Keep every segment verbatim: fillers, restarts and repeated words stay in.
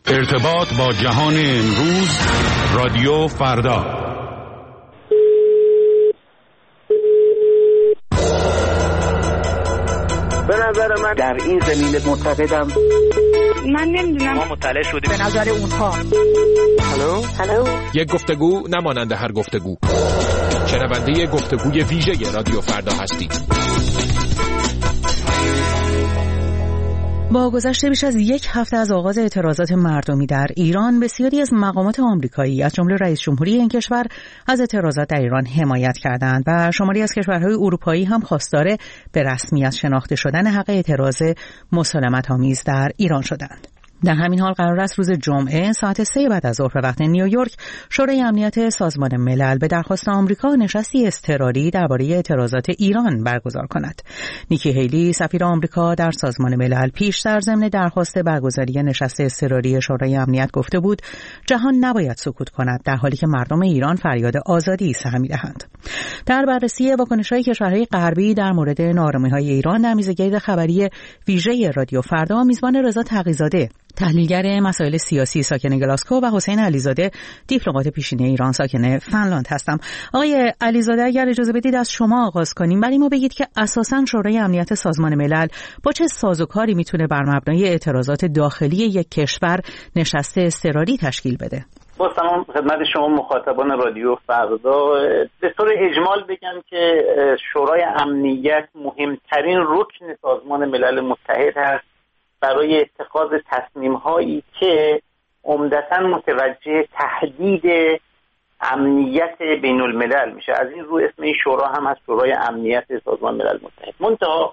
ارتباط با جهان امروز، رادیو فردا. به نظر من در این زمینه معتقدم، من نمیدونم، ما مطلع شدیم به نظر اونها. هلو هلو یک گفتگو نمانند هر گفتگو. شنونده گفتگوی ویژه رادیو فردا هستید. با گذشت بیش از یک هفته از آغاز اعتراضات مردمی در ایران، بسیاری از مقامات آمریکایی از جمله رئیس جمهوری این کشور از اعتراضات در ایران حمایت کردند و شماری از کشورهای اروپایی هم خواستار به رسمیت شناخته شدن حق اعتراض مسالمت‌آمیز در ایران شدند. در همین حال قرار است روز جمعه ساعت سه بعد از ظهر به وقت نیویورک شورای امنیت سازمان ملل به درخواست آمریکا نشستی اضطراری درباره اعتراضات ایران برگزار کند. نیکی هیلی سفیر آمریکا در سازمان ملل پیش در ضمن درخواست برگزاری نشست اضطراری شورای امنیت گفته بود جهان نباید سکوت کند در حالی که مردم ایران فریاد آزادی سر می‌دهند. در بررسی واکنش‌های کشورهای غربی در مورد ناآرامی‌های ایران در میزگرد خبری ویژه رادیو فردا، میزبان رضا تقی‌زاده تحلیلگر مسائل سیاسی ساکن گلاسکو و حسین علیزاده دیپلمات پیشین ایران ساکن فنلاند هستم. آقای علیزاده، اگر اجازه بدید از شما آغاز کنیم. برای ما بگید که اساساً شورای امنیت سازمان ملل با چه سازوکاری میتونه بر مبنای اعتراضات داخلی یک کشور نشست اضطراری تشکیل بده؟ با سلام خدمت شما مخاطبان رادیو فردا. به طور اجمال بگم که شورای امنیت مهمترین رکن سازمان ملل متحد هست برای اتخاذ تصمیم‌هایی که عمدتاً متوجه تهدید امنیت بین الملل میشه. از این رو اسم این شورا هم از شورای امنیت سازمان ملل متحد. منتها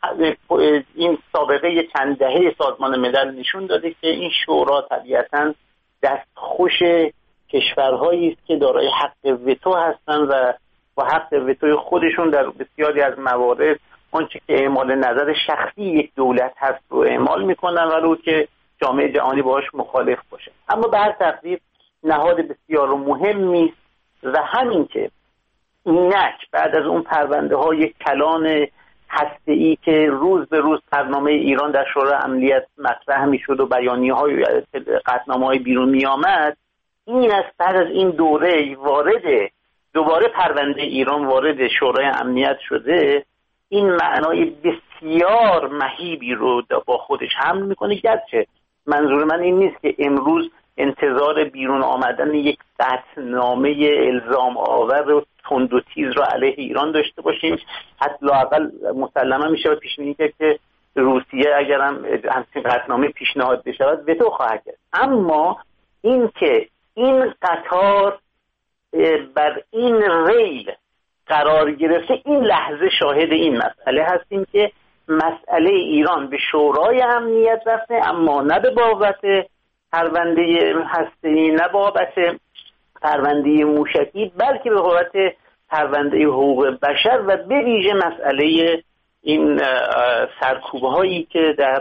این سابقه چند دهه سازمان ملل نشون داده که این شورا طبیعتاً دستخوش کشورهایی است که دارای حق وتو هستند و با حق وتوی خودشون در بسیاری از موارد آنچه که اعمال نظر شخصی یک دولت هست رو اعمال میکنن ولو که جامعه جهانی باهاش مخالف باشه. اما به هر تقدیر نهاد بسیار مهمی است و همین که اینک بعد از اون پرونده های کلان هسته‌ای که روز به روز برنامه ایران در شورای امنیت مطرح میشد و بیانیه های قطعنامه های بیرون می آمد، این است بعد از این دوره وارد دوباره پرونده ایران وارد شورای امنیت شده، این معنای بسیار مهیبی رو با خودش حمل میکنه. گرچه منظور من این نیست که امروز انتظار بیرون آمدن یک قطعنامه الزام آور و تند و تیز رو علیه ایران داشته باشیم. حتی لااقل مسلما میشه پیش بینی کرد که روسیه اگر هم همچین قطعنامه پیشنهاد بشود وتو خواهد کرد. اما این که این قطار بر این ریل قرار گرفته، این لحظه شاهد این مسئله هستیم که مسئله ایران به شورای امنیت رفته، اما نه به بابت پرونده هسته‌ای، نه بابت پرونده موشکی، بلکه به بابت پرونده حقوق بشر و به ویژه مسئله این سرکوب‌هایی که در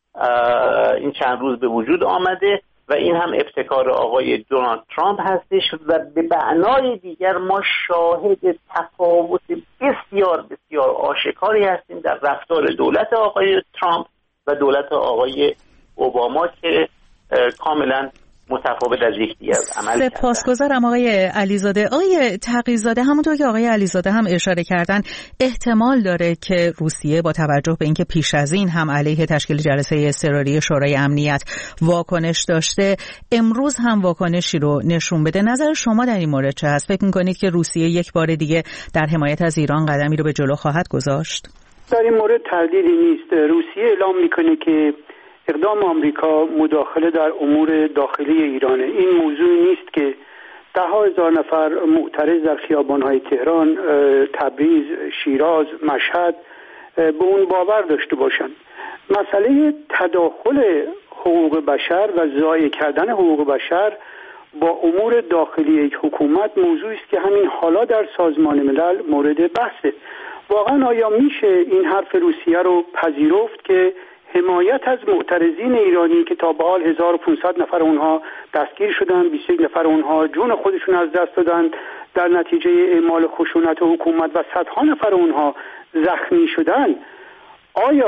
این چند روز به وجود آمده و این هم ابتکار آقای دونالد ترامپ هستش و به معنای دیگر ما شاهد تفاوت بسیار بسیار آشکاری هستیم در رفتار دولت آقای ترامپ و دولت آقای اوباما که کاملا متفاوت از یکدیگر عمل کردن. سپاسگزارم آقای علیزاده. آقای تقی‌زاده، همونطور که آقای علیزاده هم اشاره کردن، احتمال داره که روسیه با توجه به اینکه پیش از این هم علیه تشکیل جلسه اضطراری شورای امنیت واکنش داشته، امروز هم واکنشی رو نشون بده. نظر شما در این مورد چه هست؟ فکر می‌کنید که روسیه یک بار دیگه در حمایت از ایران قدمی رو به جلو خواهد گذاشت؟ در این مورد تردیدی نیست. روسیه اعلام می‌کنه که اقدام آمریکا مداخله در امور داخلی ایرانه. این موضوع نیست که ده ها هزار نفر معترض در خیابان‌های تهران، تبریز، شیراز، مشهد به اون باور داشته باشند. مسئله تداخل حقوق بشر و ضایع کردن حقوق بشر با امور داخلی یک حکومت موضوعی است که همین حالا در سازمان ملل مورد بحثه. واقعا آیا میشه این حرف روسیه رو پذیرفت که حمایت از معترضین ایرانی که تا به حال هزار و پانصد نفر اونها دستگیر شدن، بیست و یک نفر اونها جون خودشون از دست دادن در نتیجه اعمال خشونت حکومت و صدها نفر اونها زخمی شدن، آیا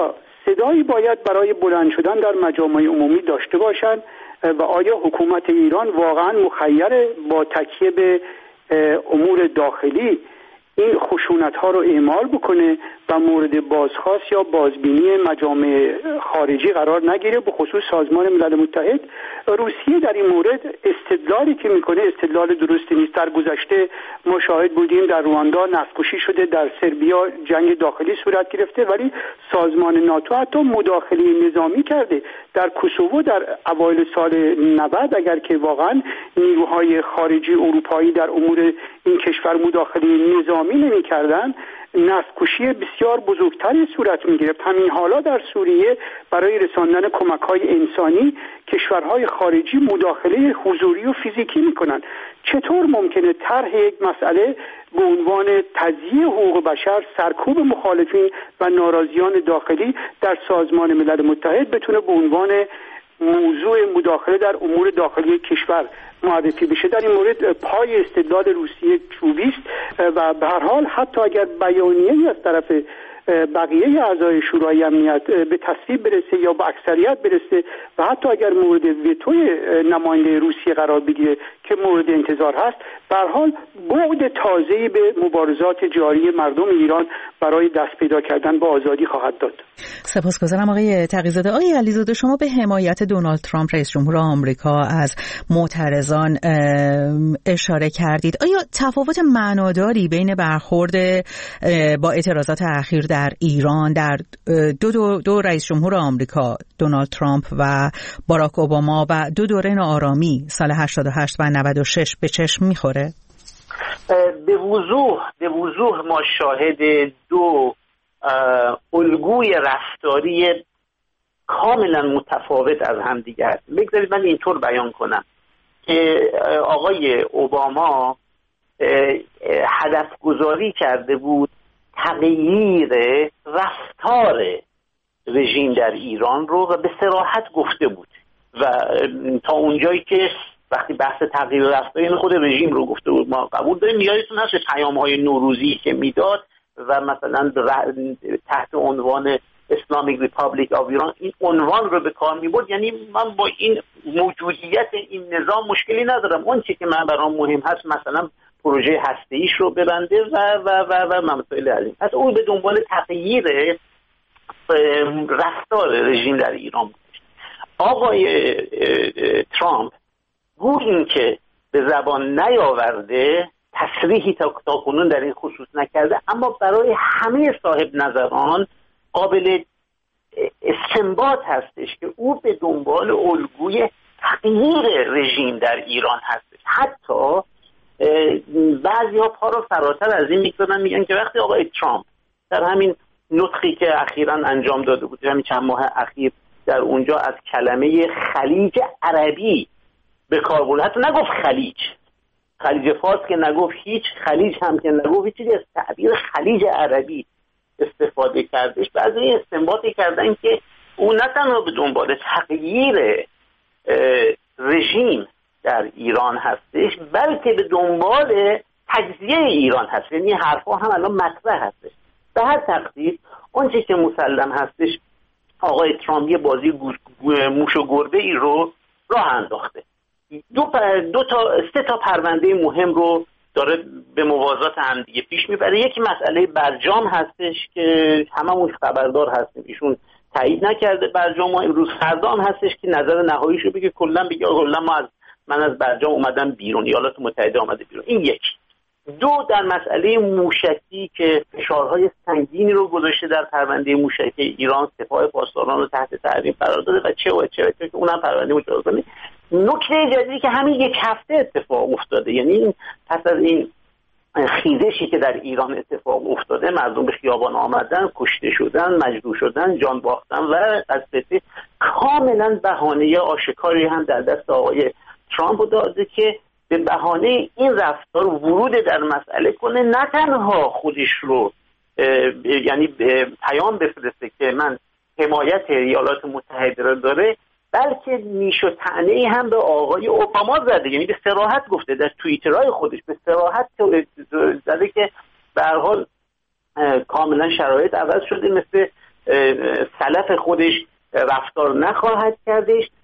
صدایی باید برای بلند شدن در مجامع عمومی داشته باشند و آیا حکومت ایران واقعا مخیر با تکیه به امور داخلی این خشونت ها رو اعمال بکنه و مورد بازخواست یا بازبینی مجامع خارجی قرار نگیره، به خصوص سازمان ملل متحد؟ روسیه در این مورد استدلالی که میکنه استدلال درستی نیست. در گذشته ما شاهد بودیم در رواندا نفت‌کشی شده، در سربیا جنگ داخلی صورت گرفته، ولی سازمان ناتو حتی مداخله نظامی کرده. در کوسوو در اوایل سال نود اگر که واقعا نیروهای خارجی اروپایی در امور این کشور مداخله نظامی نمی‌کردند، نفت‌کشی بسیار بزرگتری صورت می‌گرفت. همین حالا در سوریه برای رساندن کمک‌های انسانی کشورهای خارجی مداخله حضوری و فیزیکی می‌کنند. چطور ممکنه طرح یک مسئله به عنوان تضییع حقوق بشر، سرکوب مخالفین و ناراضیان داخلی در سازمان ملل متحد بتونه به عنوان موضوع مداخله در امور داخلی کشور معرفی بشه؟ در این مورد پای استدلال روسیه چوبی است و به هر حال حتی اگر بیانیه‌ای از طرف بقیه اعضای شورای امنیت به تصویب برسه یا به اکثریت برسه و حتی اگر مورد وتوی نماینده روسیه قرار بگیره که مورد انتظار هست، به هر حال بعد تازه‌ای به مبارزات جاری مردم ایران برای دست پیدا کردن به آزادی خواهد داد. سپاسگزارم آقای تقی‌زاده. آقای علیزاده، شما به حمایت دونالد ترامپ رئیس جمهور آمریکا از معترضان اشاره کردید. آیا تفاوت معناداری بین برخورد با اعتراضات اخیر در ایران در دو, دو, دو رئیس جمهور آمریکا، دونالد ترامپ و باراک اوباما، و دو دوره ناآرامی سال هشتاد و هشت و نود و شش به چشم میخوره؟ به وضوح به وضوح ما شاهد دو الگوی رفتاری کاملا متفاوت از هم دیگه هست. بگذارید من اینطور بیان کنم که آقای اوباما هدف گذاری کرده بود تغییر رفتار رژیم در ایران رو و به صراحت گفته بود و تا اونجایی که وقتی بحث تغییر رفتار این خود رژیم رو گفته بود ما قبول داریم. یادتون هست پیام‌های نوروزی که میداد و مثلا تحت عنوان اسلامیک ریپابلیک آف ایران این عنوان رو به کار می‌برد، یعنی من با این موجودیت این نظام مشکلی ندارم، اون چیزی که من برام مهم هست مثلا پروژه هسته‌ایش رو ببنده و و و و مسائل عظیم. پس او به دنبال تغییر رفتار رژیم در ایران بود. آقای ترامپ گویا این که به زبان نیاورده، تصریحی تا کنون در این خصوص نکرده، اما برای همه صاحب نظران قابل استنباط هستش که او به دنبال الگوی تغییر رژیم در ایران هستش. حتی بعضی ها پا را فراتر از این میگذارن، میگن که وقتی آقای ترامپ در همین نطقی که اخیراً انجام داده بود، همین چند ماه اخیر در اونجا از کلمه خلیج عربی به کار برد، حتی نگفت خلیج خلیج فارس که نگفت هیچ، خلیج هم که نگفت هیچ، چیزی از تعبیر خلیج عربی استفاده کردش. بعضی استنباطی کردن که او نه تنها به دنبال تغییر رژیم در ایران هستش بلکه به دنبال تجزیه ایران هست. یعنی حرفا هم الان مطرح هستش. به هر تقدیر اون چیزی که مسلم هستش آقای ترامپ یه بازی موش و گربه ای رو راه انداخته. دو, دو تا سه تا پرونده مهم رو داره به موازات هم دیگه پیش میبره. یکی مسئله برجام هستش که هممون خبردار هستیم ایشون تایید نکرده برجام، ما امروز فردا هم هستش که نظر نهاییشو بگه، کلا بگه کلا ما از من از برجام اومدم بیرون، ایالات متحده اومده بیرون. این یک. دو، در مسئله موشکی که فشارهای سنگینی رو گذاشته در پرونده موشکی ایران، سپاه پاسداران رو تحت تحریم قرار داده و چه و چه و چه که اونم پرونده مجازاتی. نکته جدیدی که همین یک هفته اتفاق افتاده، یعنی پس از این خیزشی که در ایران اتفاق افتاده، مردم به خیابان آمدن، کشته شدن، مجروح شدن، جان باختن و البته کاملا بهانه آشکاری هم در دست آقای ترامپ داده که به بهانه این رفتار ورود در مسئله کنه، نه تنها خودش رو یعنی پیام بفرسته که من حمایت ایالات متحده رو داره، بلکه نیش و طعنه‌ای هم به آقای اوباما زده. یعنی به صراحت گفته در توییترهای خودش به صراحت زده که به هر حال کاملا شرایط عوض شده، مثل سلف خودش رفتار نخواهد کردش